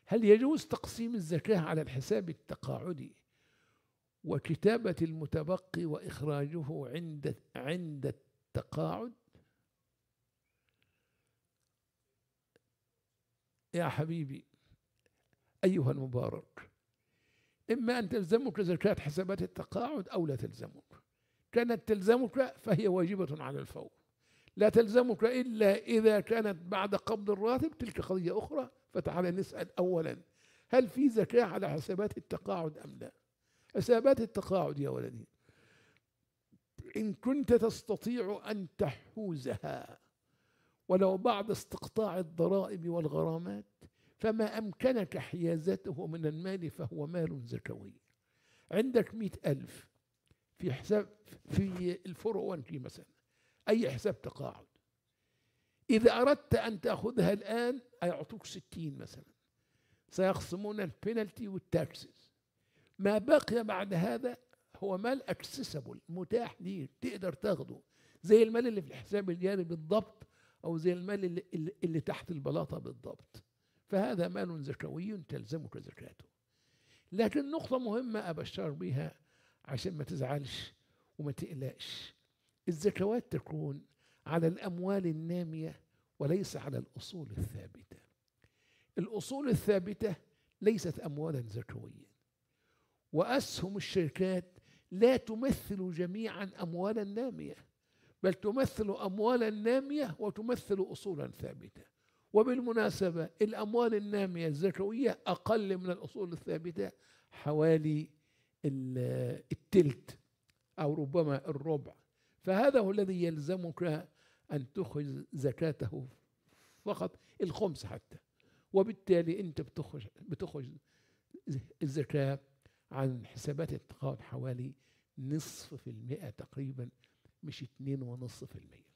هل يجوز تقسيم الزكاة على الحساب التقاعدي وكتابة المتبقي وإخراجه عند التقاعد؟ يا حبيبي أيها المبارك، إما أن تلزمك زكاة حسابات التقاعد أو لا تلزمك. كانت تلزمك فهي واجبة على الفور، لا تلزمك إلا إذا كانت بعد قبض الراتب، تلك قضية أخرى. فتعال نسأل أولا، هل في زكاة على حسابات التقاعد أم لا؟ حسابات التقاعد يا ولدي إن كنت تستطيع أن تحوزها ولو بعد استقطاع الضرائب والغرامات، فما أمكنك حيازته من المال فهو مال زكوي. عندك 100,000 في حساب في الفور مثلا، أي حساب تقاعد، إذا أردت أن تأخذها الآن يعطوك 60 مثلا، سيخصمون البينالتي والتاكسز. ما بقي بعد هذا هو مال اكسسبل، متاح ليك تقدر تاخده، زي المال اللي في الحساب الجاري بالضبط، أو زي المال اللي تحت البلاطة بالضبط. فهذا مال زكوي تلزمك زكاته. لكن نقطة مهمة أبشر بها عشان ما تزعلش وما تقلقش، الزكوات تكون على الأموال النامية وليس على الأصول الثابتة. الأصول الثابتة ليست أموالا زكوية، وأسهم الشركات لا تمثل جميعا أموالا نامية، بل تمثل أموالا نامية وتمثل أصولا ثابتة. وبالمناسبة الأموال النامية الزكوية أقل من الأصول الثابتة حوالي التلت أو ربما الربع. فهذا هو الذي يلزمك أن تخرج زكاته، فقط الخمس حتى. وبالتالي أنت بتخرج الزكاة عن حسابات التقاعد حوالي 0.5% تقريبا، مش 2.5%.